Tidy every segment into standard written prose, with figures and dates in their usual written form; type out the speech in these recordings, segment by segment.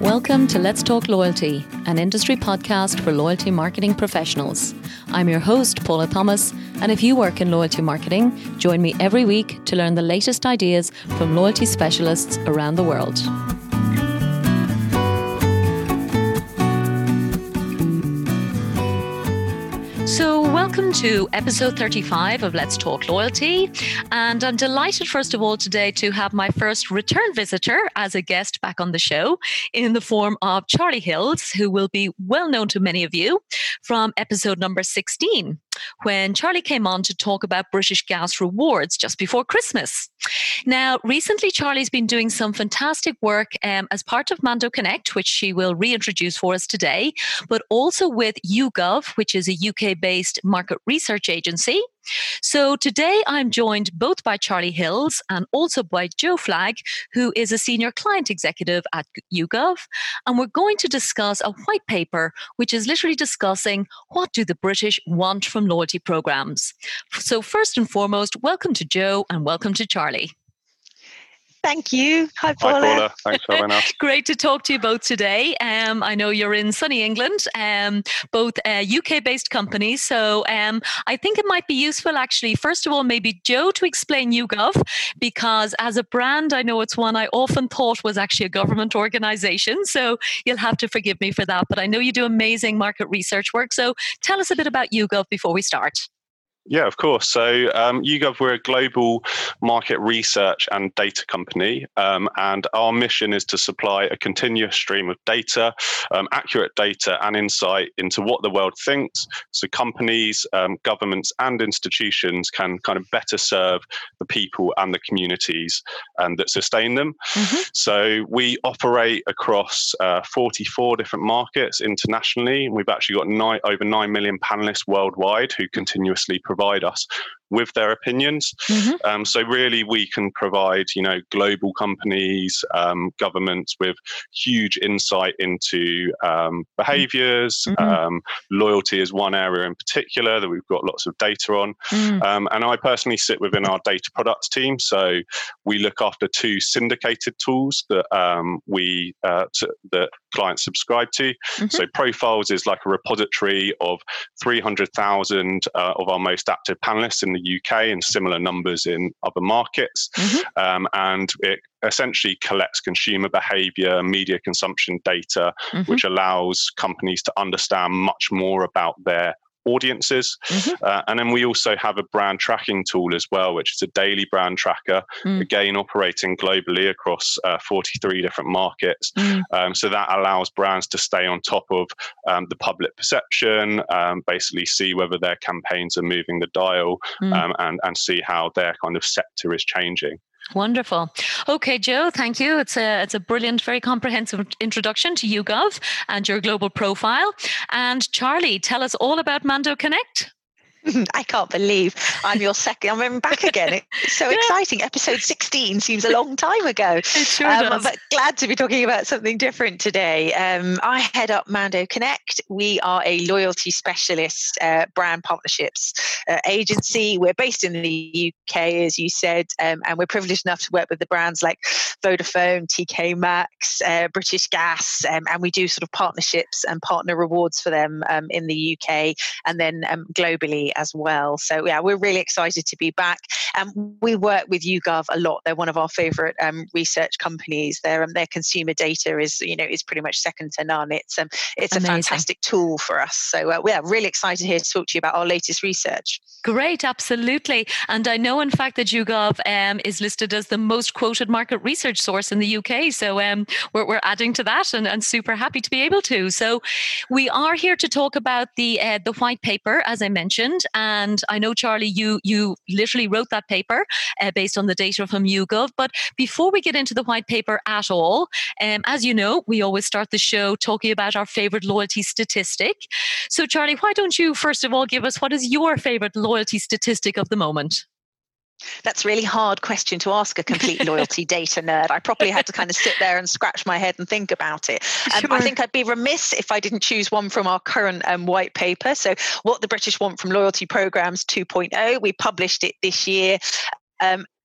Welcome to Let's Talk Loyalty, an industry podcast for loyalty marketing professionals. I'm your host, Paula Thomas, and if you work in loyalty marketing, join me every week to learn the latest ideas from loyalty specialists around the world. So welcome to episode 35 of Let's Talk Loyalty. And I'm delighted, first of all, today to have my first return visitor as a guest back on the show in the form of Charlie Hills, who will be well known to many of you from episode number 16, when Charlie came on to talk about British Gas rewards just before Christmas. Now, recently, Charlie's been doing some fantastic work as part of Mando Connect, which she will reintroduce for us today, but also with YouGov, which is a UK-based market research agency. So today I'm joined both by Charlie Hills and also by Joe Flagg, who is a senior client executive at YouGov. And we're going to discuss a white paper, which is literally discussing what do the British want from loyalty programs. So first and foremost, welcome to Joe and welcome to Charlie. Thank you. Hi, Paula. Hi, Paula. Thanks for having us. Great to talk to you both today. I know you're in sunny England, both UK-based companies. So I think it might be useful, actually, first of all, maybe Joe to explain YouGov, because as a brand, I know it's one I often thought was actually a government organization. So you'll have to forgive me for that. But I know you do amazing market research work. So tell us a bit about YouGov before we start. Yeah, of course. So YouGov, we're a global market research and data company, and our mission is to supply a continuous stream of data, accurate data and insight into what the world thinks, so companies, governments and institutions can kind of better serve the people and the communities that sustain them. Mm-hmm. So we operate across 44 different markets internationally. We've actually got over 9 million panelists worldwide who continuously provide us with their opinions. Mm-hmm. So really we can provide, global companies, governments with huge insight into behaviors. Mm-hmm. Loyalty is one area in particular that we've got lots of data on. Mm. And I personally sit within our data products team. So we look after two syndicated tools that that clients subscribe to. Mm-hmm. So Profiles is like a repository of 300,000 of our most active panelists in the UK and similar numbers in other markets. Mm-hmm. And it essentially collects consumer behavior, media consumption data, mm-hmm. which allows companies to understand much more about their audiences. Mm-hmm. And then we also have a brand tracking tool as well, which is a daily brand tracker, again, operating globally across 43 different markets. So that allows brands to stay on top of the public perception, basically see whether their campaigns are moving the dial, and see how their kind of sector is changing. Wonderful. Okay, Joe, thank you. It's a brilliant, very comprehensive introduction to YouGov and your global profile. And Charlie, tell us all about Mando Connect. I can't believe I'm your second. I'm back again. It's so exciting. Episode 16 seems a long time ago. It sure does. But glad to be talking about something different today. I head up Mando Connect. We are a loyalty specialist brand partnerships agency. We're based in the UK, as you said, and we're privileged enough to work with the brands like Vodafone, TK Maxx, British Gas, and we do sort of partnerships and partner rewards for them in the UK and then globally as well. So yeah, we're really excited to be back. We work with YouGov a lot. They're one of our favorite research companies. Their consumer data is pretty much second to none. It's a fantastic tool for us. So we're really excited here to talk to you about our latest research. Great, absolutely. And I know, in fact, that YouGov is listed as the most quoted market research source in the UK. So we're adding to that and super happy to be able to. So we are here to talk about the white paper, as I mentioned. And I know, Charlie, you literally wrote that paper based on the data from YouGov. But before we get into the white paper at all, as you know, we always start the show talking about our favorite loyalty statistic. So, Charlie, why don't you, first of all, give us what is your favorite loyalty statistic of the moment? That's a really hard question to ask a complete loyalty data nerd. I probably had to kind of sit there and scratch my head and think about it. Sure. I think I'd be remiss if I didn't choose one from our current white paper. So what the British want from loyalty programs 2.0, we published it this year.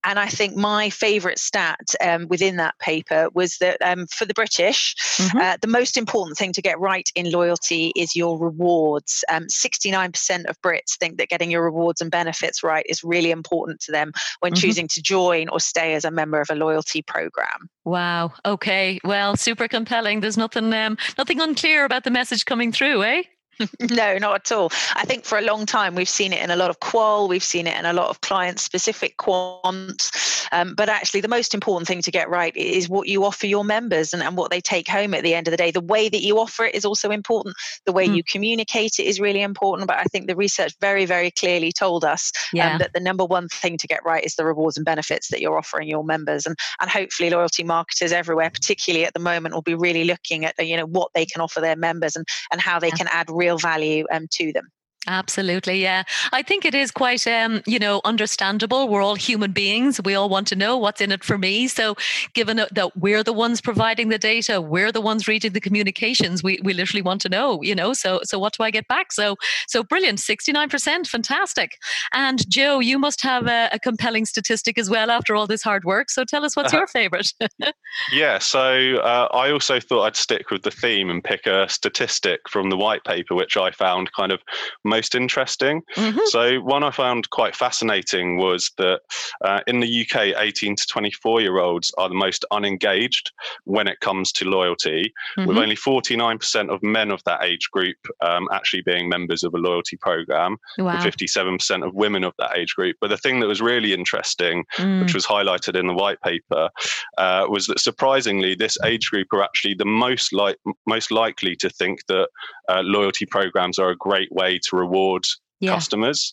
And I think my favourite stat within that paper was that for the British, the most important thing to get right in loyalty is your rewards. 69% of Brits think that getting your rewards and benefits right is really important to them when choosing to join or stay as a member of a loyalty program. Wow. Okay. Well, super compelling. There's nothing unclear about the message coming through, eh? No, not at all. I think for a long time we've seen it in a lot of qual, we've seen it in a lot of client-specific quants, but actually the most important thing to get right is what you offer your members and what they take home at the end of the day. The way that you offer it is also important. The way you communicate it is really important, but I think the research very, very clearly told us that the number one thing to get right is the rewards and benefits that you're offering your members. And hopefully loyalty marketers everywhere, particularly at the moment, will be really looking at what they can offer their members and how they can add real value to them. Absolutely, yeah. I think it is quite, understandable. We're all human beings. We all want to know what's in it for me. So given that we're the ones providing the data, we're the ones reading the communications, we literally want to know, so what do I get back? So brilliant, 69%, fantastic. And Joe, you must have a compelling statistic as well after all this hard work. So tell us what's your favorite? Yeah, so I also thought I'd stick with the theme and pick a statistic from the white paper, which I found kind of most interesting. So one I found quite fascinating was that in the UK, 18 to 24-year-olds are the most unengaged when it comes to loyalty, with only 49% of men of that age group actually being members of a loyalty program, and 57% of women of that age group. But the thing that was really interesting, which was highlighted in the white paper, was that surprisingly, this age group are actually the most likely to think that loyalty programs are a great way to reward customers.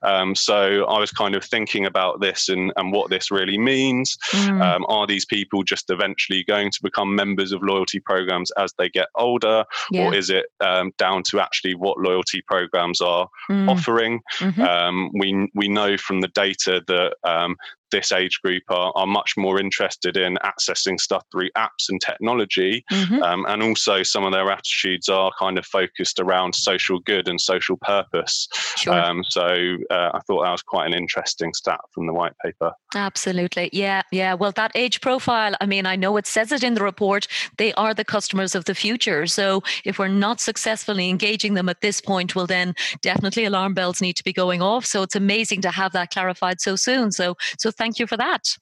So I was kind of thinking about this and what this really means. Are these people just eventually going to become members of loyalty programs as they get older? Or is it down to actually what loyalty programs are offering? We know from the data that this age group are much more interested in accessing stuff through apps and technology. And also some of their attitudes are kind of focused around social good and social purpose. So I thought that was quite an interesting stat from the white paper. Absolutely. Yeah. Well, that age profile, I mean, I know it says it in the report, they are the customers of the future. So if we're not successfully engaging them at this point, well, then definitely alarm bells need to be going off. So it's amazing to have that clarified so soon. So thank you for that.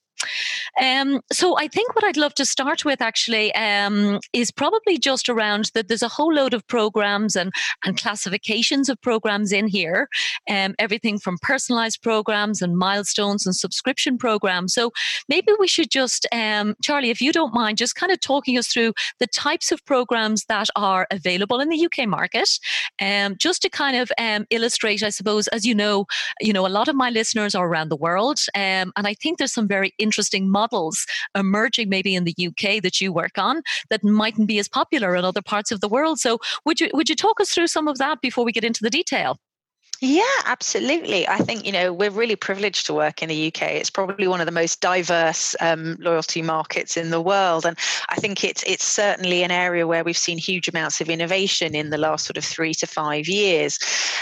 So I think what I'd love to start with actually is probably just around that there's a whole load of programs and classifications of programs in here, everything from personalized programs and milestones and subscription programs. So maybe we should just, Charlie, if you don't mind, just kind of talking us through the types of programs that are available in the UK market, just to kind of illustrate, I suppose, as you know, a lot of my listeners are around the world, and I think there's some very interesting models emerging maybe in the UK that you work on that mightn't be as popular in other parts of the world. So would you talk us through some of that before we get into the detail? Yeah, absolutely. I think, we're really privileged to work in the UK. It's probably one of the most diverse loyalty markets in the world. And I think it's certainly an area where we've seen huge amounts of innovation in the last sort of 3 to 5 years.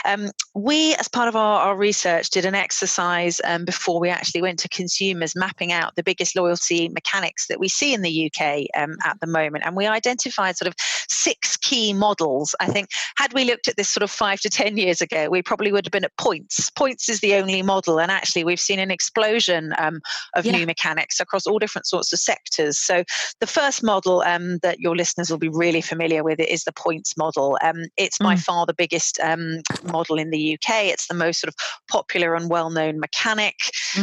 We, as part of our research, did an exercise before we actually went to consumers, mapping out the biggest loyalty mechanics that we see in the UK at the moment. And we identified sort of 6 key models. I think had we looked at this sort of 5 to 10 years ago, we probably would have been at points. Points is the only model, and actually we've seen an explosion of new mechanics across all different sorts of sectors. So the first model that your listeners will be really familiar with is the points model. It's by far the biggest model in the UK. It's the most sort of popular and well-known mechanic.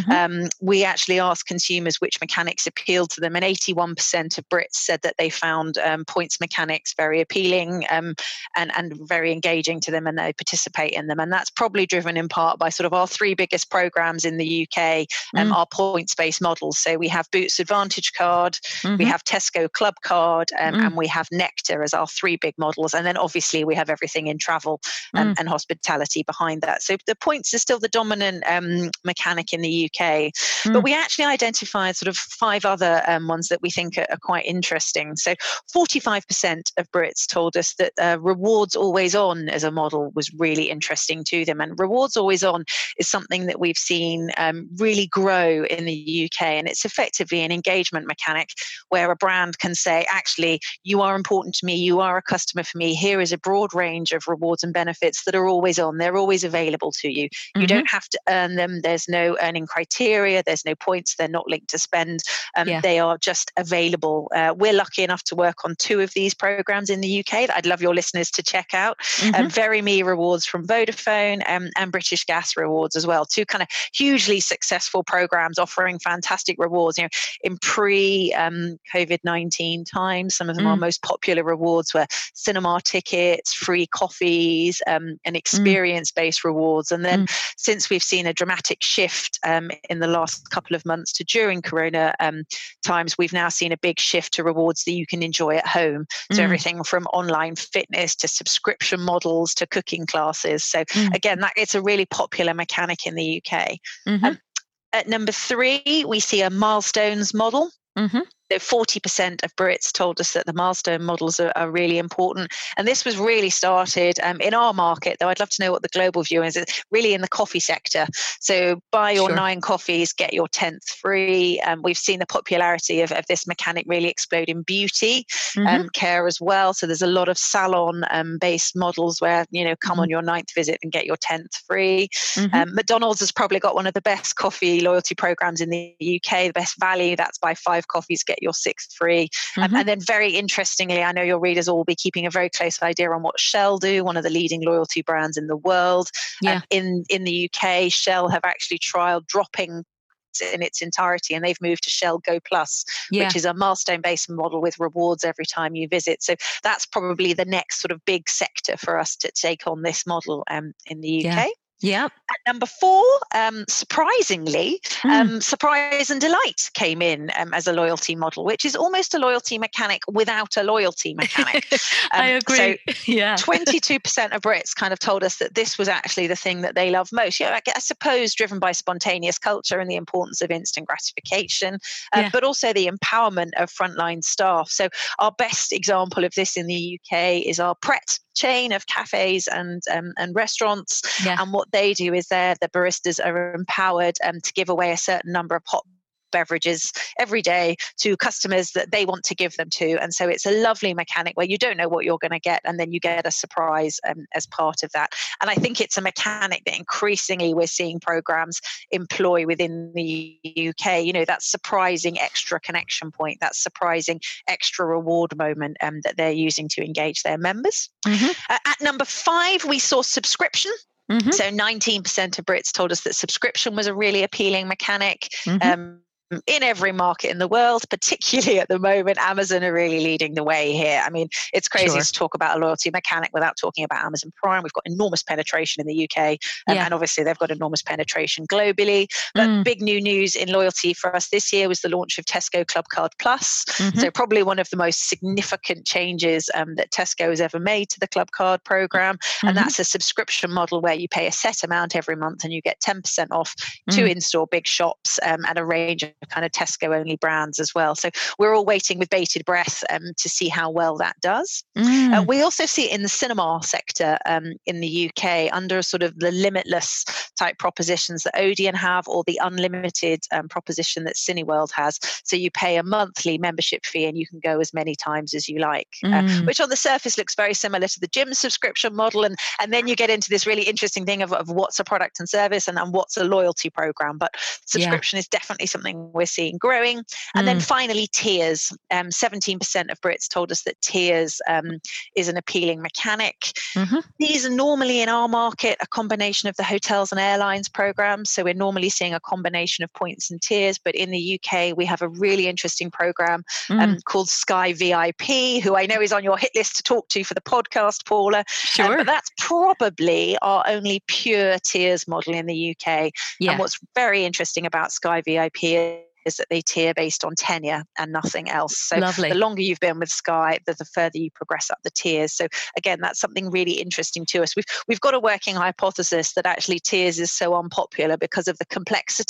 We actually asked consumers which mechanics appealed to them, and 81% of Brits said that they found points mechanics very appealing and very engaging to them, and they participate in them. And that's probably driven in part by sort of our 3 biggest programs in the UK, our points-based models. So we have Boots Advantage Card, we have Tesco Club Card, and we have Nectar as our 3 big models. And then obviously we have everything in travel and hospitality behind that. So the points is still the dominant mechanic in the UK. But we actually identified sort of 5 other ones that we think are quite interesting. So 45% of Brits told us that rewards always on as a model was really interesting to to them. And rewards always on is something that we've seen really grow in the UK. And it's effectively an engagement mechanic where a brand can say, actually, you are important to me. You are a customer for me. Here is a broad range of rewards and benefits that are always on. They're always available to you. You don't have to earn them. There's no earning criteria. There's no points. They're not linked to spend. They are just available. We're lucky enough to work on 2 of these programs in the UK that I'd love your listeners to check out. Very Me Rewards from Vodafone and British Gas Rewards as well. 2 kind of hugely successful programs offering fantastic rewards. In pre-COVID-19 times, some of them our most popular rewards were cinema tickets, free coffees, and experience-based rewards. And then since we've seen a dramatic shift in the last couple of months to during Corona times, we've now seen a big shift to rewards that you can enjoy at home. So everything from online fitness to subscription models to cooking classes. So again, it's a really popular mechanic in the UK. At number 3, we see a milestones model. So 40% of Brits told us that the milestone models are really important. And this was really started in our market, though I'd love to know what the global view is. It's really in the coffee sector. So buy your 9 coffees, get your 10th free. We've seen the popularity of this mechanic really explode in beauty, care as well. So there's a lot of salon-based models where, come on your 9th visit and get your 10th free. McDonald's has probably got one of the best coffee loyalty programs in the UK, the best value. That's buy 5 coffees, get your 6th free. And then very interestingly, I know your readers will be keeping a very close idea on what Shell do, one of the leading loyalty brands in the world. In the UK, Shell have actually trialed dropping in its entirety, and they've moved to Shell Go Plus, which is a milestone-based model with rewards every time you visit. So that's probably the next sort of big sector for us to take on this model in the UK. At number 4, surprisingly, Surprise and Delight came in as a loyalty model, which is almost a loyalty mechanic without a loyalty mechanic. I agree. So 22% of Brits kind of told us that this was actually the thing that they love most. I suppose driven by spontaneous culture and the importance of instant gratification, but also the empowerment of frontline staff. So our best example of this in the UK is our Pret chain of cafes and restaurants. And what they do is the baristas are empowered to give away a certain number of hot beverages every day to customers that they want to give them to. And so it's a lovely mechanic where you don't know what you're going to get, and then you get a surprise as part of that. And I think it's a mechanic that increasingly we're seeing programs employ within the UK. That surprising extra connection point, that surprising extra reward moment that they're using to engage their members. At number 5, we saw subscription. So 19% of Brits told us that subscription was a really appealing mechanic. In every market in the world, particularly at the moment, Amazon are really leading the way here. I mean, it's crazy to talk about a loyalty mechanic without talking about Amazon Prime. We've got enormous penetration in the UK, and obviously they've got enormous penetration globally. But big new news in loyalty for us this year was the launch of Tesco Clubcard Plus. So probably one of the most significant changes that Tesco has ever made to the Clubcard program. And that's a subscription model where you pay a set amount every month and you get 10% off 2 in-store big shops and a range of kind of Tesco only brands as well. So we're all waiting with bated breath to see how well that does. We also see it in the cinema sector in the UK under sort of the limitless type propositions that Odeon have, or the unlimited proposition that Cineworld has. So you pay a monthly membership fee and you can go as many times as you like, which on the surface looks very similar to the gym subscription model. And then you get into this really interesting thing of what's a product and service and what's a loyalty program. But subscription is definitely something we're seeing growing. And then finally, tiers. 17% of Brits told us that tiers is an appealing mechanic. These are normally in our market a combination of the hotels and airlines programs. So we're normally seeing a combination of points and tiers. But in the UK, we have a really interesting program called Sky VIP, who I know is on your hit list to talk to for the podcast, Paula. But that's probably our only pure tiers model in the UK. And what's very interesting about Sky VIP is that they tier based on tenure and nothing else. So the longer you've been with Sky, the further you progress up the tiers. So again, that's something really interesting to us. We've got a working hypothesis that actually tiers is so unpopular because of the complexity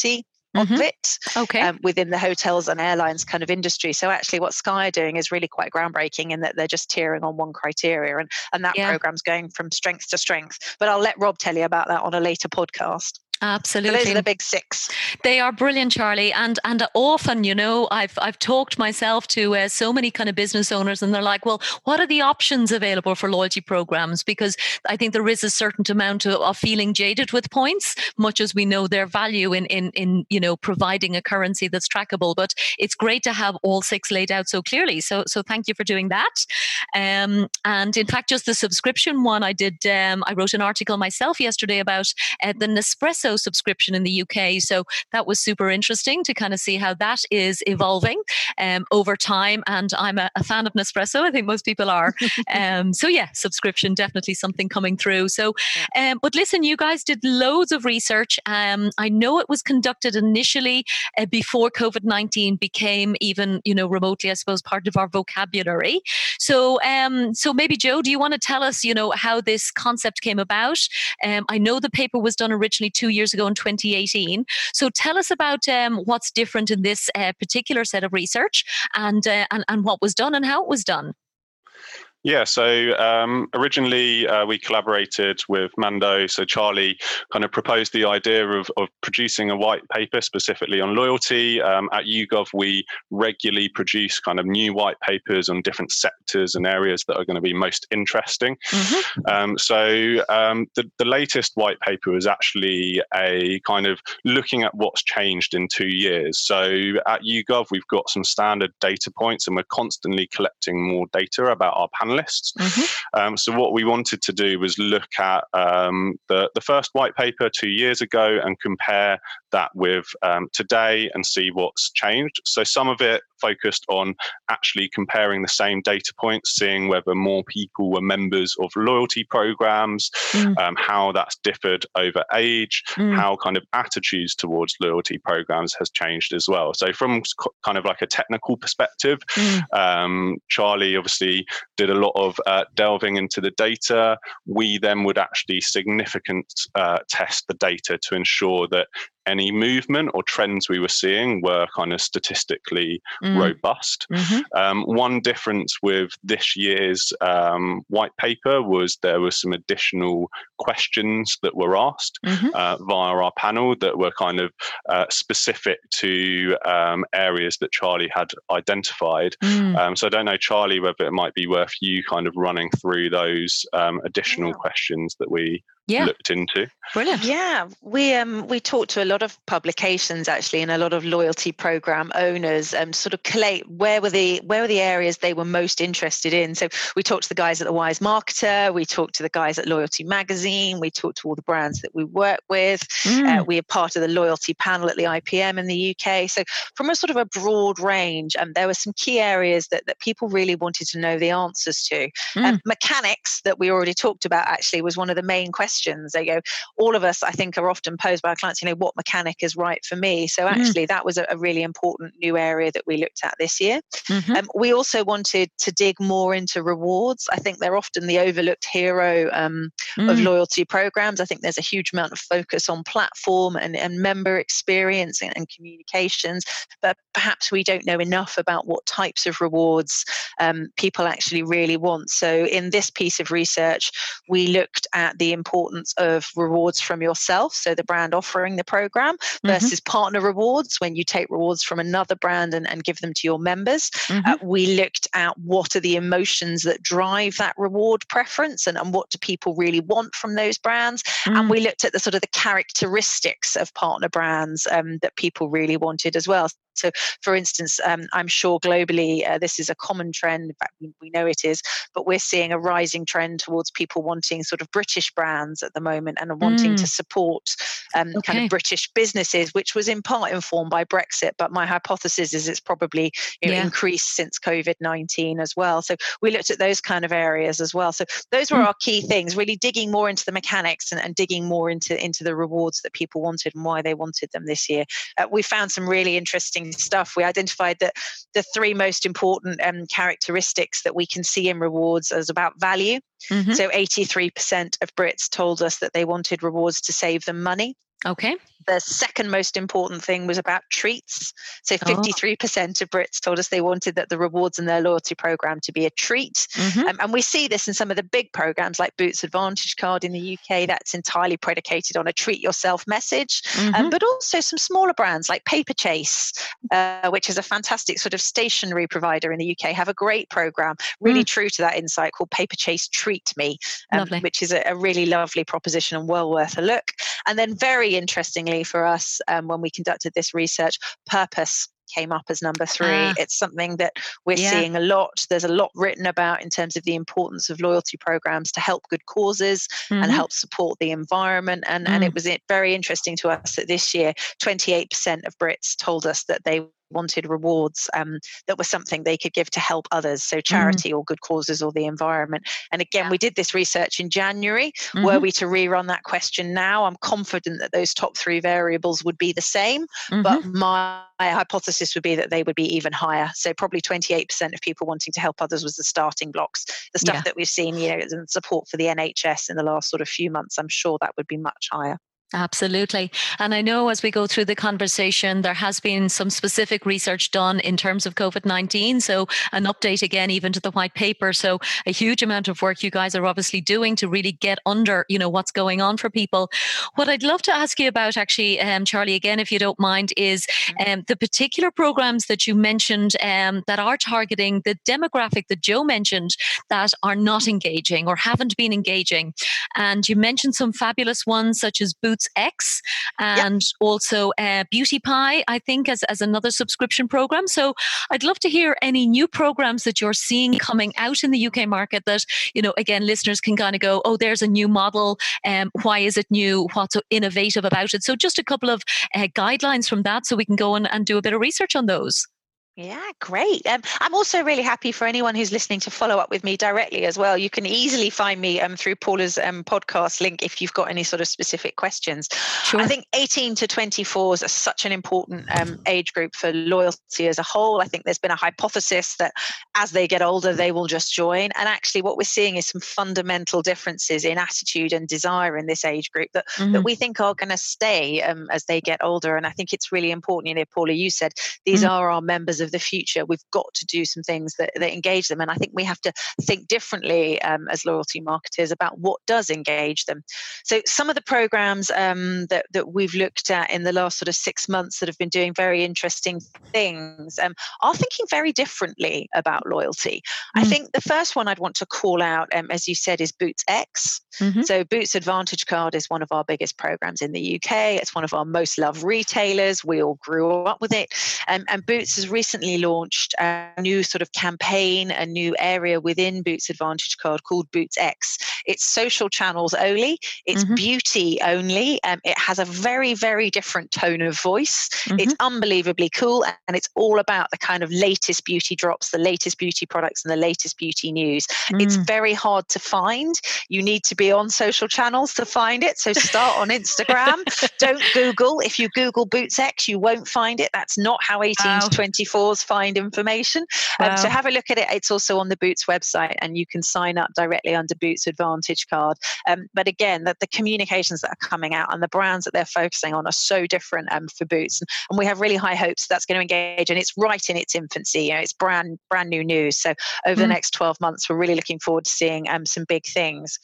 of it Okay. within the hotels and airlines kind of industry. So actually what Sky are doing is really quite groundbreaking in that they're just tiering on one criteria, and that Yeah. program's going from strength to strength. But I'll let Rob tell you about that on a later podcast. Absolutely. So those are the big 6. They are brilliant, Charlie. And often, I've talked myself to so many kind of business owners, and they're like, well, what are the options available for loyalty programs? Because I think there is a certain amount of feeling jaded with points, much as we know their value in providing a currency that's trackable. But it's great to have all 6 laid out so clearly. So thank you for doing that. And in fact, just the subscription one, I wrote an article myself yesterday about the Nespresso subscription in the UK. So that was super interesting to kind of see how that is evolving over time. And I'm a fan of Nespresso. I think most people are. So yeah, subscription, definitely something coming through. So, but listen, you guys did loads of research. I know it was conducted initially before COVID-19 became even, remotely, I suppose, part of our vocabulary. So maybe Joe, do you want to tell us, how this concept came about? I know the paper was done originally 2 years ago in 2018. So tell us about what's different in this particular set of research and what was done and how it was done. Yeah, so originally we collaborated with Mando. So Charlie kind of proposed the idea of producing a white paper specifically on loyalty. At YouGov, we regularly produce kind of new white papers on different sectors and areas that are going to be most interesting. So the latest white paper is actually a kind of looking at what's changed in 2 years. So at YouGov, we've got some standard data points, and we're constantly collecting more data about our panelists. So what we wanted to do was look at the first white paper 2 years ago and compare that with today and see what's changed. So some of it focused on actually comparing the same data points, seeing whether more people were members of loyalty programs, how that's differed over age, how kind of attitudes towards loyalty programs has changed as well. So from kind of like a technical perspective, Charlie obviously did a lot of delving into the data. We then would actually significant test the data to ensure that any movement or trends we were seeing were kind of statistically robust. One difference with this year's white paper was there were some additional questions that were asked via our panel that were kind of specific to areas that Charlie had identified. So I don't know, Charlie, whether it might be worth you kind of running through those additional questions that we looked into. Brilliant. Yeah, we talked to a lot of publications actually, and a lot of loyalty program owners, sort of collate where were the areas they were most interested in. So we talked to the guys at the Wise Marketer, we talked to the guys at Loyalty Magazine, we talked to all the brands that we work with. We are part of the loyalty panel at the IPM in the UK. So from a sort of a broad range, there were some key areas that people really wanted to know the answers to. Mechanics that we already talked about actually was one of the main questions. They go, all of us, I think, are often posed by our clients, what mechanic is right for me? So actually that was a really important new area that we looked at this year. We also wanted to dig more into rewards. I think they're often the overlooked hero of loyalty programs. I think there's a huge amount of focus on platform and member experience and communications, but perhaps we don't know enough about what types of rewards people actually really want. So in this piece of research, we looked at the importance of rewards from yourself, so the brand offering the program, versus partner rewards, when you take rewards from another brand and give them to your members. We looked at what are the emotions that drive that reward preference, and what do people really want from those brands. And we looked at the sort of the characteristics of partner brands that people really wanted as well. So, for instance, I'm sure globally this is a common trend. In fact, we know it is, but we're seeing a rising trend towards people wanting sort of British brands at the moment and wanting to support kind of British businesses, which was in part informed by Brexit. But my hypothesis is it's probably increased since COVID-19 as well. So we looked at those kind of areas as well. So those were our key things, really digging more into the mechanics and digging more into the rewards that people wanted and why they wanted them this year. We found some really interesting stuff. We identified that the 3 most important characteristics that we can see in rewards is about value. So 83% of Brits told us that they wanted rewards to save them money. Okay. The second most important thing was about treats. So 53% of Brits told us they wanted that the rewards in their loyalty program to be a treat. And we see this in some of the big programs like Boots Advantage Card in the UK. That's entirely predicated on a treat yourself message. But also some smaller brands like Paperchase, which is a fantastic sort of stationery provider in the UK, have a great program, really true to that insight, called Paperchase Treat Me, which is a really lovely proposition and well worth a look. And then very interestingly for us, when we conducted this research, purpose came up as number 3. It's something that we're seeing a lot. There's a lot written about in terms of the importance of loyalty programs to help good causes and help support the environment. And it was very interesting to us that this year, 28% of Brits told us that they wanted rewards that was something they could give to help others, so charity or good causes or the environment. And again, we did this research in January. Were we to rerun that question now, I'm confident that those top 3 variables would be the same, but my hypothesis would be that they would be even higher. So probably 28% of people wanting to help others was the starting blocks. The stuff that we've seen, and support for the NHS in the last sort of few months, I'm sure that would be much higher. Absolutely. And I know as we go through the conversation, there has been some specific research done in terms of COVID-19. So an update again, even to the white paper. So a huge amount of work you guys are obviously doing to really get under, what's going on for people. What I'd love to ask you about actually, Charlie, again, if you don't mind, is the particular programs that you mentioned that are targeting the demographic that Joe mentioned that are not engaging or haven't been engaging. And you mentioned some fabulous ones such as Boots X and also Beauty Pie, I think, as another subscription program. So I'd love to hear any new programs that you're seeing coming out in the UK market that, again, listeners can kind of go, oh, there's a new model. Why is it new? What's so innovative about it? So just a couple of guidelines from that so we can go and do a bit of research on those. Yeah, great. I'm also really happy for anyone who's listening to follow up with me directly as well. You can easily find me through Paula's podcast link if you've got any sort of specific questions. Sure. I think 18 to 24 is such an important age group for loyalty as a whole. I think there's been a hypothesis that as they get older, they will just join. And actually what we're seeing is some fundamental differences in attitude and desire in this age group that we think are going to stay as they get older. And I think it's really important. Paula, you said these are our members of the future. We've got to do some things that engage them, and I think we have to think differently as loyalty marketers about what does engage them. So some of the programs that we've looked at in the last sort of 6 months that have been doing very interesting things are thinking very differently about loyalty. I think the first one I'd want to call out, as you said, is Boots X. So Boots Advantage Card is one of our biggest programs in the UK. It's one of our most loved retailers. We all grew up with it, and Boots has recently launched a new sort of campaign, a new area within Boots Advantage Card called Boots X. It's social channels only. It's beauty only. It has a very, very different tone of voice. It's unbelievably cool, and it's all about the kind of latest beauty drops, the latest beauty products, and the latest beauty news. It's very hard to find. You need to be on social channels to find it. So start on Instagram. Don't Google. If you Google Boots X, you won't find it. That's not how 18 to 24s find information. So have a look at it. It's also on the Boots website, and you can sign up directly under Boots Advantage Card. But again, the communications that are coming out and the brands that they're focusing on are so different for Boots. And we have really high hopes that's going to engage. And it's right in its infancy. It's brand new news. So over the next 12 months, we're really looking forward to seeing some big things.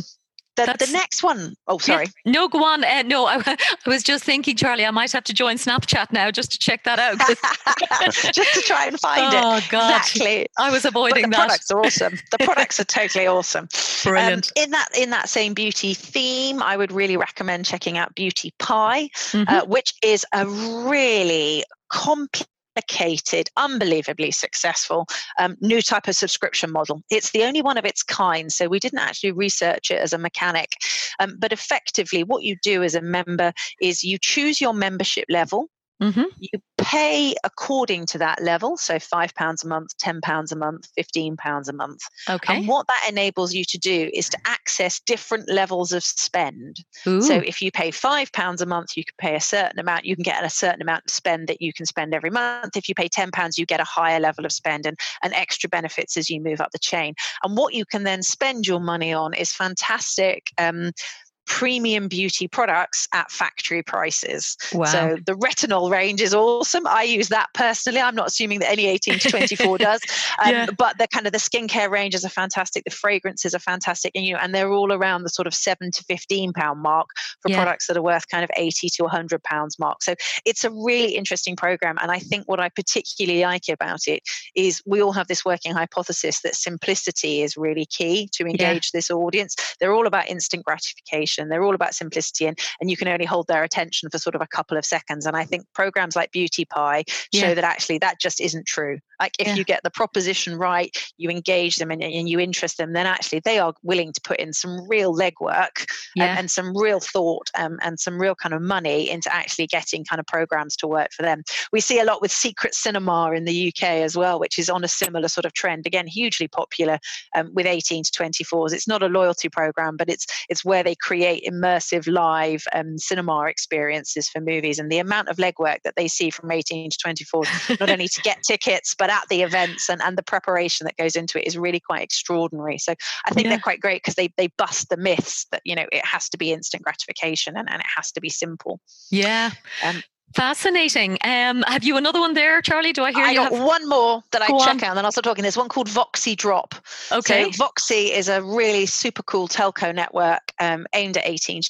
The next one. Oh, sorry. Yeah, no, go on. No, I was just thinking, Charlie, I might have to join Snapchat now just to check that out. Just to try and find it. Oh, God. Exactly. I was avoiding the products are awesome. The products are totally awesome. Brilliant. In that same beauty theme, I would really recommend checking out Beauty Pie, which is a really complicated, unbelievably successful new type of subscription model. It's the only one of its kind, so we didn't actually research it as a mechanic. But effectively, what you do as a member is you choose your membership level. You pay according to that level, so £5 a month, £10 a month, £15 a month. Okay. And what that enables you to do is to access different levels of spend. Ooh. So if you pay £5 a month, you can pay a certain amount. You can get a certain amount of spend that you can spend every month. If you pay £10, you get a higher level of spend and extra benefits as you move up the chain. And what you can then spend your money on is fantastic premium beauty products at factory prices. Wow. So the retinol range is awesome. I use that personally. I'm not assuming that any 18 to 24 does, but the kind of the skincare ranges are fantastic. The fragrances are fantastic, and they're all around the sort of £7 to £15 mark for products that are worth kind of £80 to £100 mark. So it's a really interesting program. And I think what I particularly like about it is we all have this working hypothesis that simplicity is really key to engage this audience. They're all about instant gratification. They're all about simplicity, and you can only hold their attention for sort of a couple of seconds. And I think programs like Beauty Pie show that actually that just isn't true. Like if you get the proposition right, you engage them and you interest them, then actually they are willing to put in some real legwork and some real thought and some real kind of money into actually getting kind of programs to work for them. We see a lot with Secret Cinema in the UK as well, which is on a similar sort of trend. Again, hugely popular with 18 to 24s. It's not a loyalty program, but it's where they create immersive live cinema experiences for movies. And the amount of legwork that they see from 18 to 24s, not only to get tickets, but at the events and the preparation that goes into it is really quite extraordinary. So I think they're quite great because they bust the myths that, it has to be instant gratification and it has to be simple. Yeah. Fascinating. Have you another one there, Charlie? Do I hear you? I got one more that I check out and then I'll start talking. There's one called Voxy Drop. Okay. So Voxy is a really super cool telco network aimed at 18 to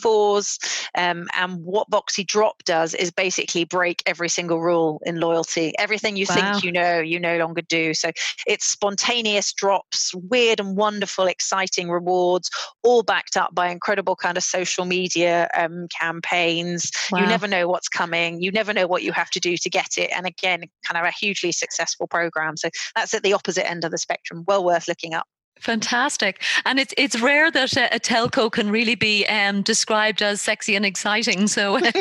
24s. And what Voxy Drop does is basically break every single rule in loyalty. Everything you think you no longer do. So it's spontaneous drops, weird and wonderful, exciting rewards, all backed up by incredible kind of social media campaigns. Wow. You never know what's coming. You never know what you have to do to get it. And again, kind of a hugely successful program. So that's at the opposite end of the spectrum. Well worth looking up. Fantastic. And it's rare that a telco can really be described as sexy and exciting. So well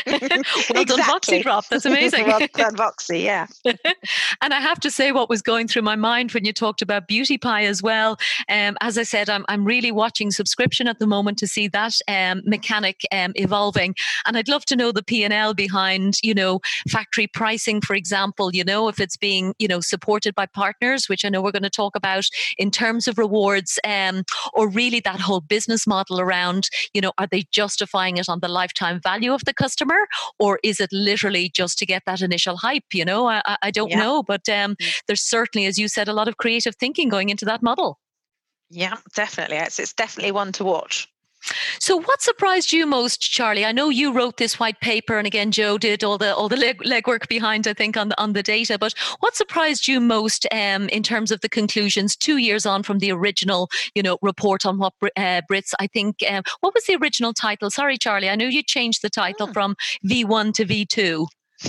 done, Voxy Drop. That's amazing. Well done, Voxy, yeah. And I have to say what was going through my mind when you talked about Beauty Pie as well. As I said, I'm really watching subscription at the moment to see that mechanic evolving. And I'd love to know the P&L behind, factory pricing, for example, if it's being, supported by partners, which I know we're going to talk about in terms of rewards, or really that whole business model around, are they justifying it on the lifetime value of the customer, or is it literally just to get that initial hype? I don't know, but there's certainly, as you said, a lot of creative thinking going into that model. Yeah, definitely. It's definitely one to watch. So what surprised you most, Charlie? I know you wrote this white paper, and again, Joe did all the legwork behind, I think, on the data. But what surprised you most in terms of the conclusions 2 years on from the original, report on what Brits? I think what was the original title? Sorry, Charlie, I know you changed the title from V1 to V2.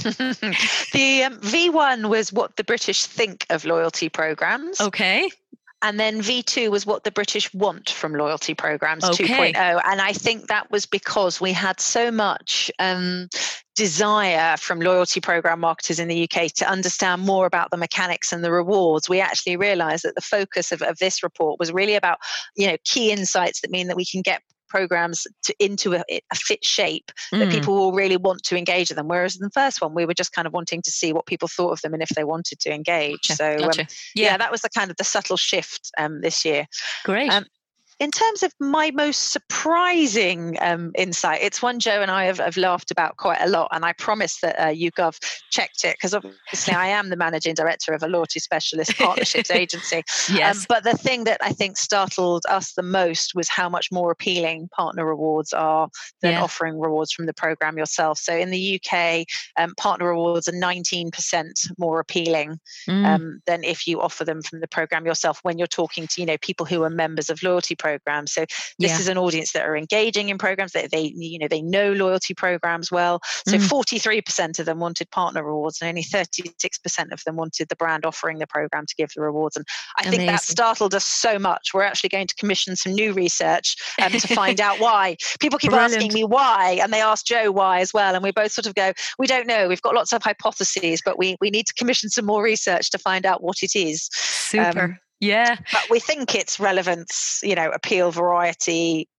The V1 was what the British think of loyalty programs. Okay. And then V2 was what the British want from loyalty programs 2.0. And I think that was because we had so much desire from loyalty program marketers in the UK to understand more about the mechanics and the rewards. We actually realized that the focus of this report was really about, key insights that mean that we can get programs into a fit shape that people will really want to engage with them. Whereas in the first one, we were just kind of wanting to see what people thought of them and if they wanted to engage. So that was the kind of the subtle shift this year. Great. In terms of my most surprising insight, it's one Joe and I have laughed about quite a lot, and I promise that YouGov checked it because obviously I am the managing director of a loyalty specialist partnerships agency. Yes. But the thing that I think startled us the most was how much more appealing partner rewards are than offering rewards from the program yourself. So in the UK, partner rewards are 19% more appealing than if you offer them from the program yourself when you're talking to people who are members of loyalty programs. So this is an audience that are engaging in programs, that they know loyalty programs well. So 43% of them wanted partner rewards and only 36% of them wanted the brand offering the program to give the rewards. And I think that startled us so much. We're actually going to commission some new research to find out why. People keep asking me why, and they ask Joe why as well. And we both sort of go, we don't know. We've got lots of hypotheses, but we need to commission some more research to find out what it is. Super. Yeah. But we think it's relevance, appeal, variety,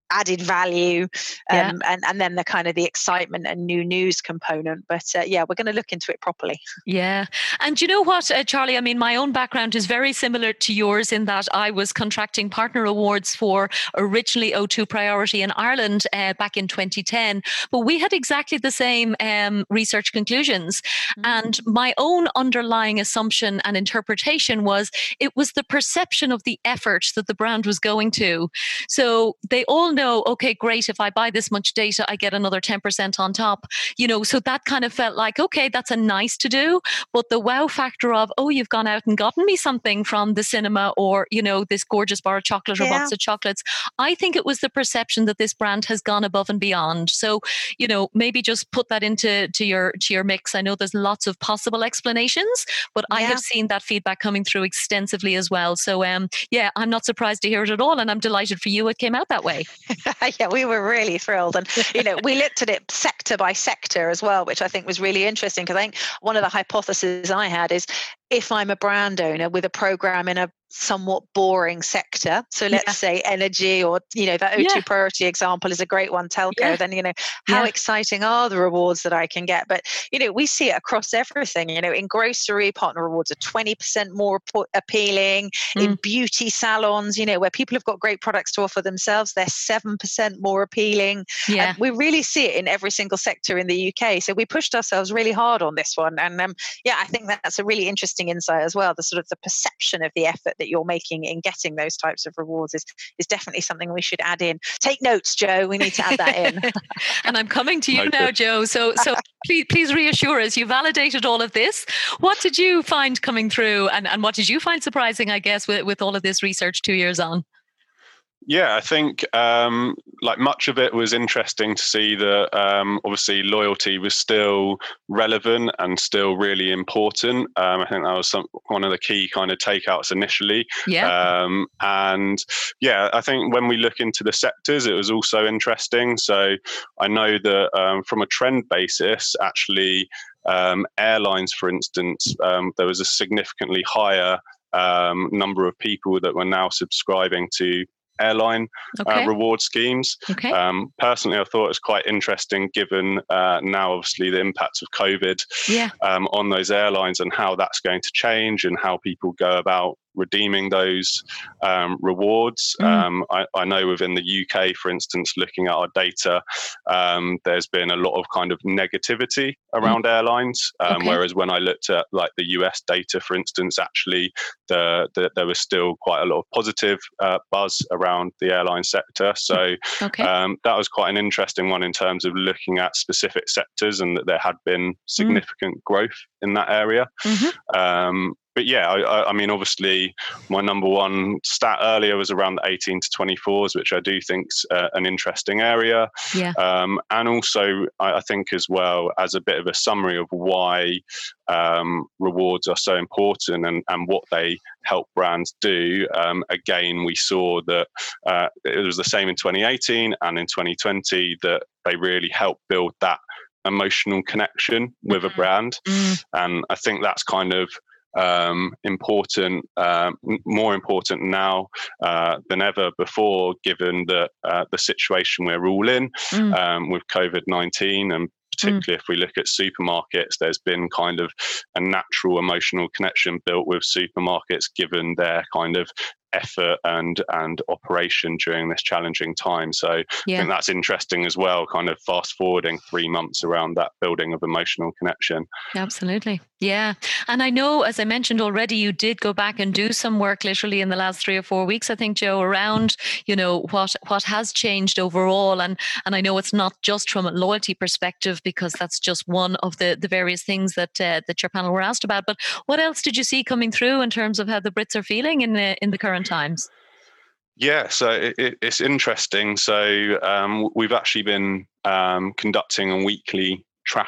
added value, and then the kind of the excitement and new news component. But we're going to look into it properly. Yeah. And you know what, Charlie, I mean, my own background is very similar to yours in that I was contracting partner awards for originally O2 Priority in Ireland back in 2010. But we had exactly the same research conclusions. And my own underlying assumption and interpretation was it was the perception of the effort that the brand was going to. So they all know, okay, great, if I buy this much data, I get another 10% on top. So that kind of felt like, okay, that's a nice to do. But the wow factor of, oh, you've gone out and gotten me something from the cinema, or, this gorgeous bar of chocolate or box of chocolates. I think it was the perception that this brand has gone above and beyond. So, maybe just put that into your mix. I know there's lots of possible explanations, but I have seen that feedback coming through extensively as well. So, I'm not surprised to hear it at all. And I'm delighted for you it came out that way. Yeah, we were really thrilled. And, we looked at it sector by sector as well, which I think was really interesting, because I think one of the hypotheses I had is, if I'm a brand owner with a program in a somewhat boring sector, so let's say energy, or that O2 Priority example is a great one, telco, then how exciting are the rewards that I can get? But we see it across everything. In grocery, partner rewards are 20% more appealing. In beauty salons, where people have got great products to offer themselves, they're 7% more appealing. And we really see it in every single sector in the UK. So we pushed ourselves really hard on this one, and I think that's a really interesting insight as well. The sort of the perception of the effort that you're making in getting those types of rewards is definitely something we should add in. Take notes, Joe. We need to add that in. And I'm coming to you now, Joe. So please reassure us. You validated all of this. What did you find coming through, and what did you find surprising, I guess, with all of this research 2 years on? Yeah, I think much of it was interesting to see that obviously loyalty was still relevant and still really important. I think that was one of the key kind of takeouts initially. I think when we look into the sectors, it was also interesting. So I know that from a trend basis, actually, airlines, for instance, there was a significantly higher number of people that were now subscribing to airline reward schemes. Personally, I thought it was quite interesting, given now obviously the impacts of COVID on those airlines, and how that's going to change and how people go about redeeming those rewards. I know within the UK, for instance, looking at our data, there's been a lot of kind of negativity around airlines, whereas when I looked at like the US data, for instance, actually there was still quite a lot of positive buzz around the airline sector. So that was quite an interesting one in terms of looking at specific sectors, and that there had been significant growth in that area. But I mean, obviously, my number one stat earlier was around the 18 to 24s, which I do think's an interesting area. And also, I think as well, as a bit of a summary of why rewards are so important and what they help brands do. Again, we saw that it was the same in 2018 and in 2020, that they really helped build that emotional connection with a brand. And I think that's kind of important, more important now than ever before, given that the situation we're all in with COVID-19, and particularly if we look at supermarkets, there's been kind of a natural emotional connection built with supermarkets, given their kind of effort and operation during this challenging time. So I think that's interesting as well, kind of fast forwarding 3 months around that building of emotional connection. Absolutely. Yeah. And I know, as I mentioned already, you did go back and do some work literally in the last 3 or 4 weeks, I think, Joe, around, what has changed overall. And I know it's not just from a loyalty perspective, because that's just one of the various things that your panel were asked about. But what else did you see coming through in terms of how the Brits are feeling in the current times? Yeah, so it's interesting. So we've actually been conducting a weekly tracker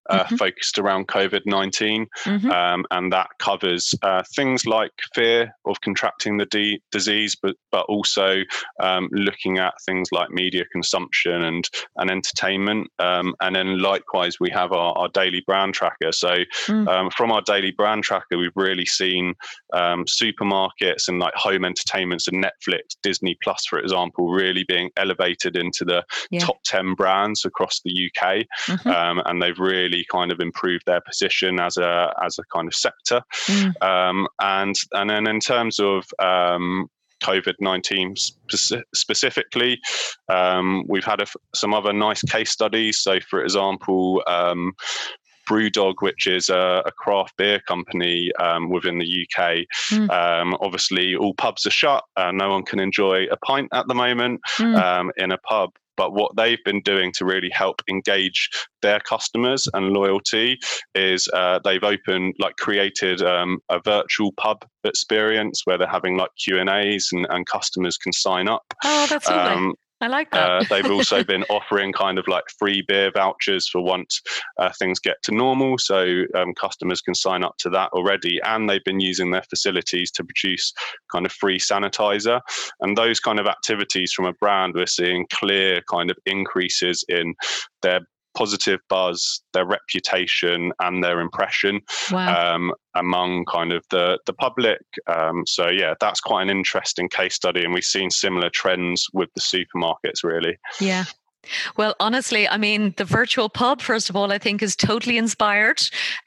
focused around COVID-19. Mm-hmm. And that covers things like fear of contracting the disease, but also looking at things like media consumption and entertainment. And then likewise, we have our daily brand tracker. So from our daily brand tracker, we've really seen supermarkets and like home entertainments and Netflix, Disney Plus, for example, really being elevated into the top 10 brands across the UK. And they've really kind of improved their position as a kind of sector. And then in terms of COVID-19 specifically, we've had some other nice case studies. So, for example, Brewdog, which is a craft beer company within the UK. Obviously, all pubs are shut. No one can enjoy a pint at the moment in a pub. But what they've been doing to really help engage their customers and loyalty is they've created a virtual pub experience where they're having like Q&As and customers can sign up. Oh, that's lovely. I like that. They've also been offering kind of like free beer vouchers for once things get to normal. So customers can sign up to that already. And they've been using their facilities to produce kind of free sanitizer. And those kind of activities from a brand, we're seeing clear kind of increases in their positive buzz, their reputation, and their impression among kind of the public. So yeah, that's quite an interesting case study, and we've seen similar trends with the supermarkets, really. Yeah. Well, honestly, I mean, the virtual pub, first of all, I think is totally inspired.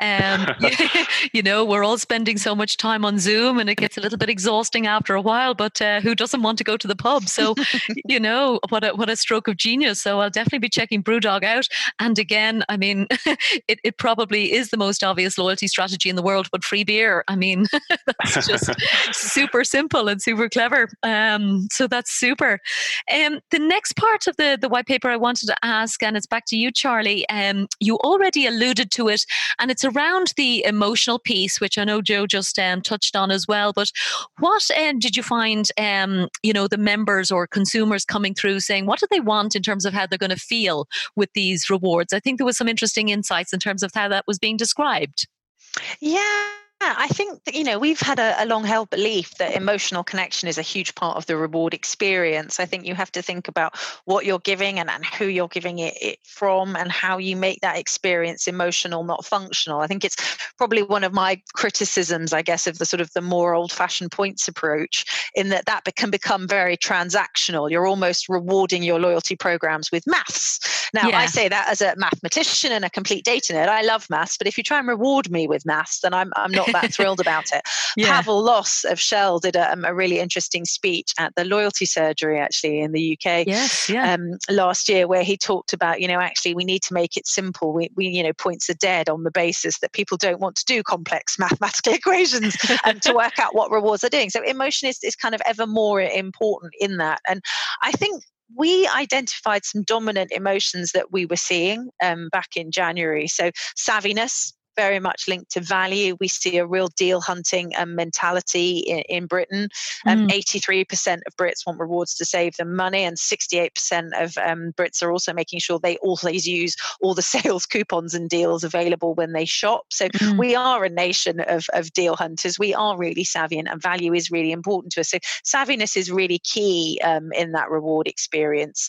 We're all spending so much time on Zoom and it gets a little bit exhausting after a while, but who doesn't want to go to the pub? So, what a stroke of genius. So I'll definitely be checking Brewdog out. And again, I mean, it probably is the most obvious loyalty strategy in the world, but free beer. I mean, that's just super simple and super clever. So that's super. The next part of the white paper I wanted to ask, and it's back to you, Charlie. You already alluded to it, and it's around the emotional piece, which I know Joe just touched on as well. But what did you find, the members or consumers coming through saying, what do they want in terms of how they're going to feel with these rewards? I think there was some interesting insights in terms of how that was being described. Yeah. I think that, we've had a long-held belief that emotional connection is a huge part of the reward experience. I think you have to think about what you're giving and who you're giving it from and how you make that experience emotional, not functional. I think it's probably one of my criticisms, I guess, of the sort of the more old-fashioned points approach, in that can become very transactional. You're almost rewarding your loyalty programs with maths. Now, I say that as a mathematician and a complete data nerd. I love maths, but if you try and reward me with maths, then I'm not that thrilled about it. Pavel Loss of Shell did a really interesting speech at the Loyalty Surgery, actually, in the UK last year, where he talked about, actually we need to make it simple. We points are dead on the basis that people don't want to do complex mathematical equations and to work out what rewards are doing. So emotion is kind of ever more important in that. And I think we identified some dominant emotions that we were seeing back in January. So savviness, very much linked to value. We see a real deal hunting mentality in Britain. 83% of Brits want rewards to save them money, and 68% of Brits are also making sure they always use all the sales coupons and deals available when they shop. So we are a nation of deal hunters. We are really savvy, and value is really important to us. So savviness is really key in that reward experience.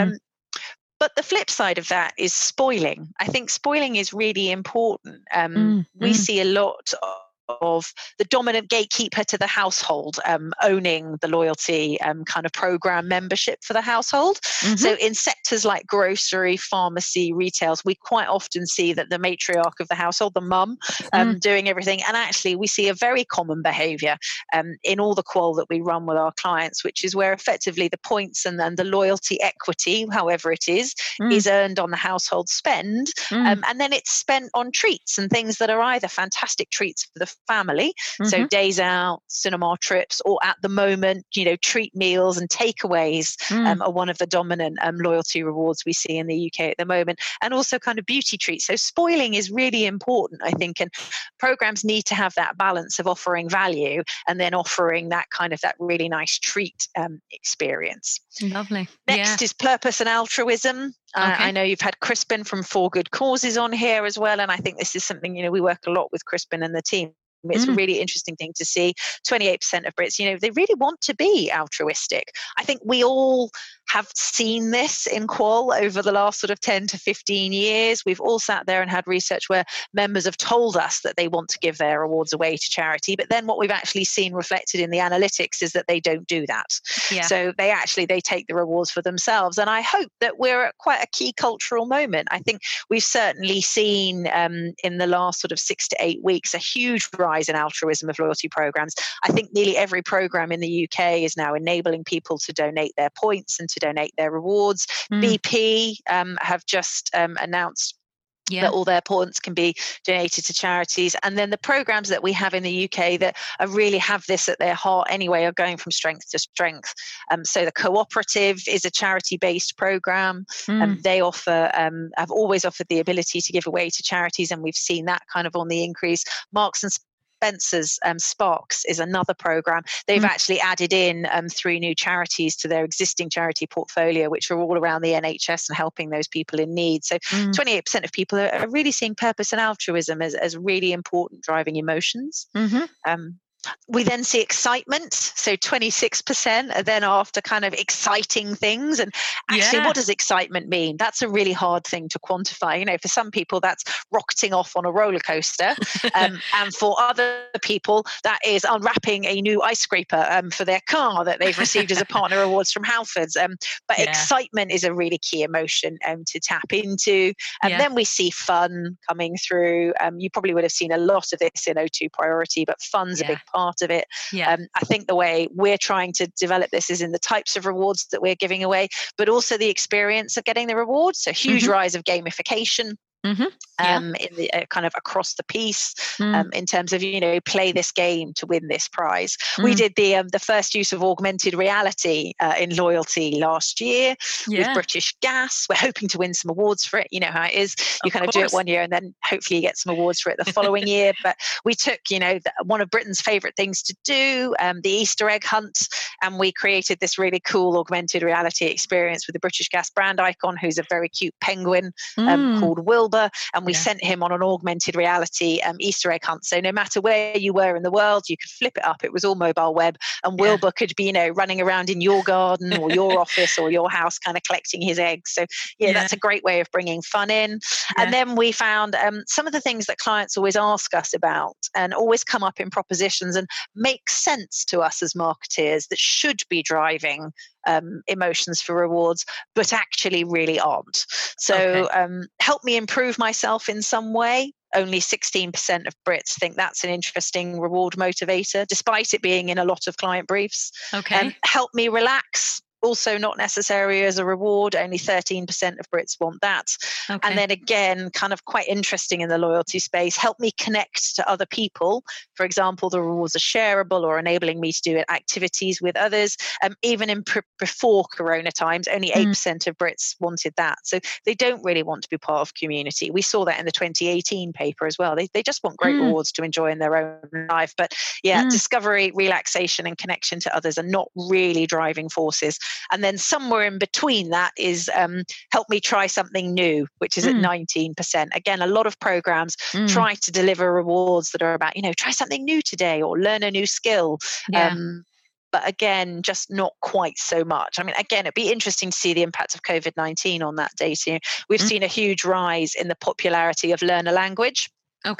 But the flip side of that is spoiling. I think spoiling is really important. We see a lot of the dominant gatekeeper to the household owning the loyalty kind of program membership for the household. So in sectors like grocery, pharmacy, retails, we quite often see that the matriarch of the household, the mum, doing everything. And actually we see a very common behavior in all the qual that we run with our clients, which is where effectively the points and then the loyalty equity, however it is earned on the household spend. And then it's spent on treats and things that are either fantastic treats for the family, so days out, cinema trips, or at the moment, treat meals and takeaways are one of the dominant loyalty rewards we see in the UK at the moment, and also kind of beauty treats. So spoiling is really important, I think, and programs need to have that balance of offering value and then offering that really nice treat experience. Lovely. Next is purpose and altruism. I know you've had Crispin from For Good Causes on here as well. And I think this is something, we work a lot with Crispin and the team. It's a really interesting thing to see. 28% of Brits, they really want to be altruistic. I think we all have seen this in Qual over the last sort of 10 to 15 years. We've all sat there and had research where members have told us that they want to give their awards away to charity. But then what we've actually seen reflected in the analytics is that they don't do that. Yeah. So they take the rewards for themselves. And I hope that we're at quite a key cultural moment. I think we've certainly seen in the last sort of 6 to 8 weeks a huge rise in altruism of loyalty programs. I think nearly every program in the UK is now enabling people to donate their points and to donate their rewards. BP have just announced that all their points can be donated to charities. And then the programs that we have in the UK that really have this at their heart anyway are going from strength to strength. So the Cooperative is a charity-based program. They offer, have always offered the ability to give away to charities, and we've seen that kind of on the increase. Marks and Spencer's Sparks is another program. They've actually added in 3 new charities to their existing charity portfolio, which are all around the NHS and helping those people in need. So 28% of people are really seeing purpose and altruism as really important driving emotions. We then see excitement. So 26% are then after kind of exciting things. And actually, what does excitement mean? That's a really hard thing to quantify. For some people, that's rocketing off on a roller coaster. And for other people, that is unwrapping a new ice scraper for their car that they've received as a partner awards from Halfords. But excitement is a really key emotion to tap into. And then we see fun coming through. You probably would have seen a lot of this in O2 Priority, but fun's a big part of it. I think the way we're trying to develop this is in the types of rewards that we're giving away, but also the experience of getting the rewards. So huge rise of gamification. In the kind of across the piece, in terms of play this game to win this prize. We did the first use of augmented reality in loyalty last year with British Gas. We're hoping to win some awards for it. You know how it is. You kind of do it one year and then hopefully you get some awards for it the following year. But we took one of Britain's favourite things to do, the Easter egg hunt, and we created this really cool augmented reality experience with the British Gas brand icon, who's a very cute penguin called Wilbur. And we sent him on an augmented reality Easter egg hunt. So no matter where you were in the world, you could flip it up. It was all mobile web, and Wilbur could be, running around in your garden or your office or your house, kind of collecting his eggs. So that's a great way of bringing fun in. And then we found some of the things that clients always ask us about and always come up in propositions and make sense to us as marketeers that should be driving emotions for rewards, but actually really aren't. So help me improve myself in some way. Only 16% of Brits think that's an interesting reward motivator, despite it being in a lot of client briefs. Help me relax. Also not necessary as a reward. Only 13% of Brits want that. And then again, kind of quite interesting in the loyalty space, help me connect to other people. For example, the rewards are shareable or enabling me to do activities with others. Even before Corona times, only 8% of Brits wanted that. So they don't really want to be part of community. We saw that in the 2018 paper as well. They just want great rewards to enjoy in their own life. But discovery, relaxation and connection to others are not really driving forces. And then somewhere in between that is help me try something new, which is at 19%. Again, a lot of programs try to deliver rewards that are about, try something new today or learn a new skill. But again, just not quite so much. I mean, again, it'd be interesting to see the impact of COVID-19 on that data. We've seen a huge rise in the popularity of learn a language.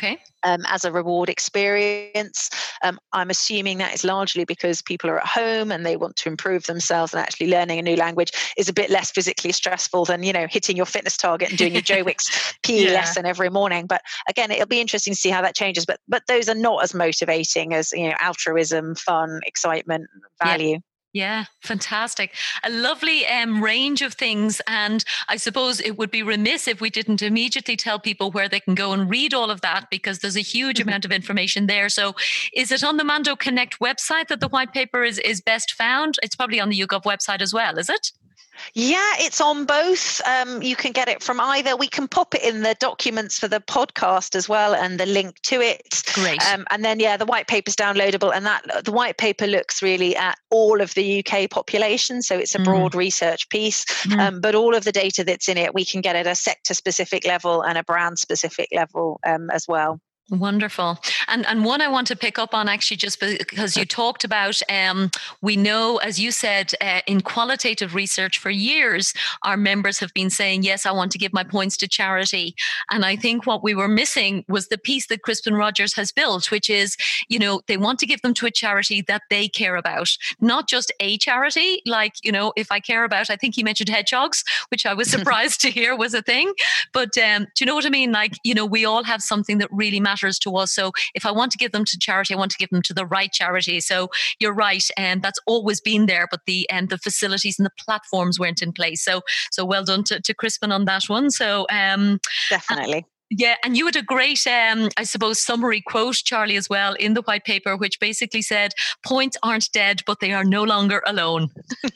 As a reward experience. I'm assuming that is largely because people are at home and they want to improve themselves, and actually learning a new language is a bit less physically stressful than, hitting your fitness target and doing your Joe Wicks PE lesson every morning. But again, it'll be interesting to see how that changes. But those are not as motivating as, altruism, fun, excitement, value. Yeah, fantastic. A lovely range of things. And I suppose it would be remiss if we didn't immediately tell people where they can go and read all of that, because there's a huge amount of information there. So is it on the Mando Connect website that the white paper is best found? It's probably on the YouGov website as well, is it? Yeah, it's on both. You can get it from either. We can pop it in the documents for the podcast as well, and the link to it. Great. And then, the white paper's downloadable, and the white paper looks really at all of the UK population. So it's a broad research piece, but all of the data that's in it, we can get at a sector-specific level and a brand-specific level as well. Wonderful. And one I want to pick up on, actually, just because you talked about, we know, as you said, in qualitative research for years, our members have been saying, yes, I want to give my points to charity. And I think what we were missing was the piece that Crispin Rogers has built, which is, they want to give them to a charity that they care about, not just a charity. Like, if I care about, I think he mentioned hedgehogs, which I was surprised to hear was a thing. But do you know what I mean? Like, we all have something that really matters to us. So if I want to give them to charity, I want to give them to the right charity. So you're right, and that's always been there, but the facilities and the platforms weren't in place. So well done to Crispin on that one. So definitely. Yeah, and you had a great, I suppose, summary quote, Charlie, as well, in the white paper, which basically said, points aren't dead, but they are no longer alone.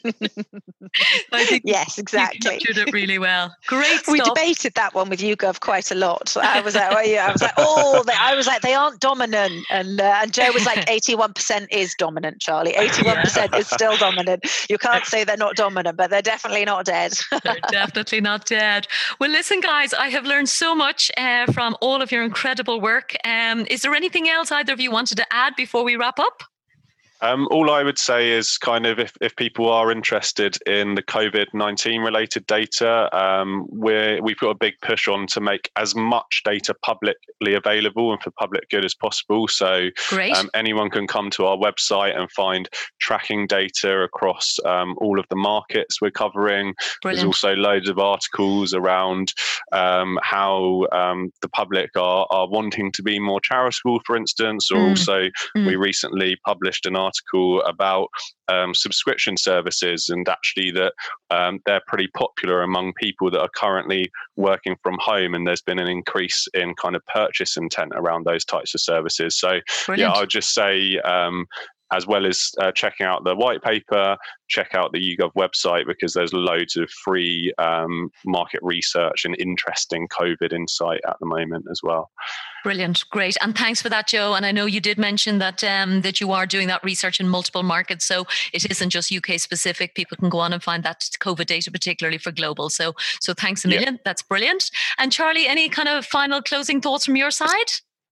I think yes, exactly. You captured it really well. Great stuff. We debated that one with YouGov quite a lot. I was like, they aren't dominant. And Joe was like, 81% is dominant, Charlie. 81% is still dominant. You can't say they're not dominant, but they're definitely not dead. They're definitely not dead. Well, listen, guys, I have learned so much from all of your incredible work. Is there anything else either of you wanted to add before we wrap up? All I would say is kind of if people are interested in the COVID-19 related data, we've got a big push on to make as much data publicly available and for public good as possible. So anyone can come to our website and find tracking data across all of the markets we're covering. Brilliant. There's also loads of articles around how the public are wanting to be more charitable, for instance, or also we recently published an article about subscription services, and actually that they're pretty popular among people that are currently working from home, and there's been an increase in kind of purchase intent around those types of services. So Brilliant. Yeah, I would just say as well as checking out the white paper, check out the YouGov website, because there's loads of free market research and interesting COVID insight at the moment as well. Brilliant. Great. And thanks for that, Joe. And I know you did mention that that you are doing that research in multiple markets. So it isn't just UK specific. People can go on and find that COVID data, particularly for global. So thanks a million. Yeah. That's brilliant. And Charlie, any kind of final closing thoughts from your side?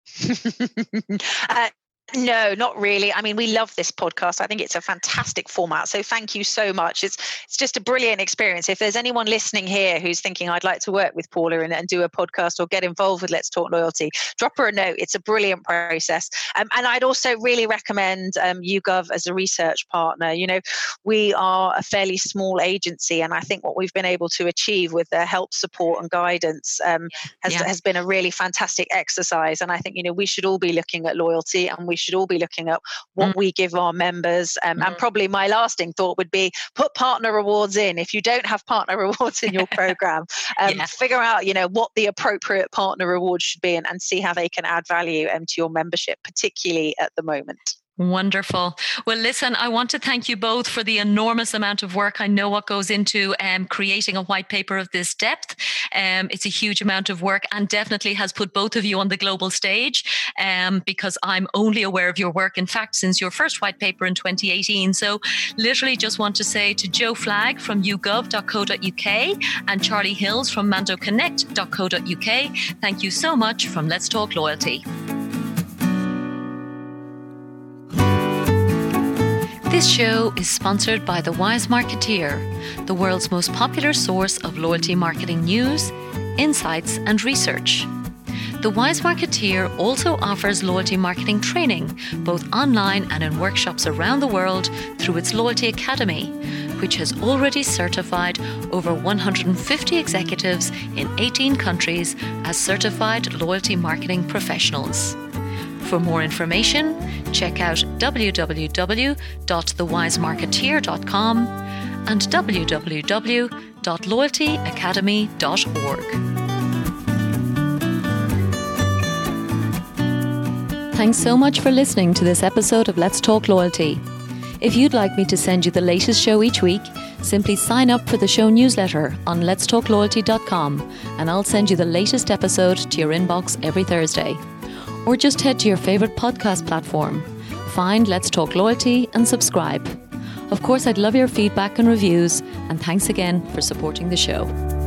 No, not really. I mean, we love this podcast. I think it's a fantastic format. So thank you so much. It's just a brilliant experience. If there's anyone listening here who's thinking, I'd like to work with Paula and do a podcast or get involved with Let's Talk Loyalty, drop her a note. It's a brilliant process. And I'd also really recommend YouGov as a research partner. We are a fairly small agency, and I think what we've been able to achieve with their help, support and guidance has been a really fantastic exercise. And I think, we should all be looking at loyalty, and we should all be looking at what we give our members. And probably my lasting thought would be put partner rewards in. If you don't have partner rewards in your program, figure out, what the appropriate partner rewards should be and see how they can add value to your membership, particularly at the moment. Wonderful. Well, listen, I want to thank you both for the enormous amount of work. I know what goes into creating a white paper of this depth. It's a huge amount of work, and definitely has put both of you on the global stage because I'm only aware of your work, in fact, since your first white paper in 2018. So literally just want to say to Joe Flagg from yougov.co.uk and Charlie Hills from mandoconnect.co.uk, thank you so much from Let's Talk Loyalty. This show is sponsored by The Wise Marketeer, the world's most popular source of loyalty marketing news, insights, and research. The Wise Marketeer also offers loyalty marketing training, both online and in workshops around the world through its Loyalty Academy, which has already certified over 150 executives in 18 countries as certified loyalty marketing professionals. For more information, check out www.thewisemarketeer.com and www.loyaltyacademy.org. Thanks so much for listening to this episode of Let's Talk Loyalty. If you'd like me to send you the latest show each week, simply sign up for the show newsletter on letstalkloyalty.com and I'll send you the latest episode to your inbox every Thursday. Or just head to your favourite podcast platform. Find Let's Talk Loyalty and subscribe. Of course, I'd love your feedback and reviews, and thanks again for supporting the show.